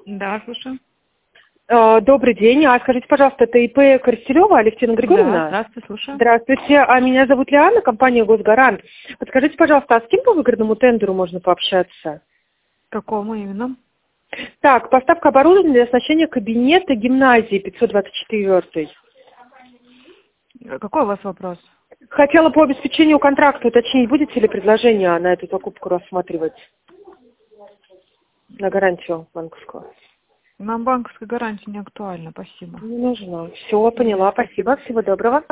Да, слушаю. Добрый день. Скажите, пожалуйста, это ИП Коростелева Алевтина Григорьевна? Да, здравствуйте, слушаю. Здравствуйте. Меня зовут Лиана, компания «Госгарант». Подскажите, пожалуйста, а с кем по выгодному тендеру можно пообщаться? Какому именно? Так, поставка оборудования для оснащения кабинета гимназии 524. Какой у вас вопрос? Хотела по обеспечению контракта уточнить, будете ли предложение на эту покупку рассматривать? На гарантию банковскую. Нам банковская гарантия не актуальна, спасибо. Не нужно. Все, поняла. Спасибо. Всего доброго.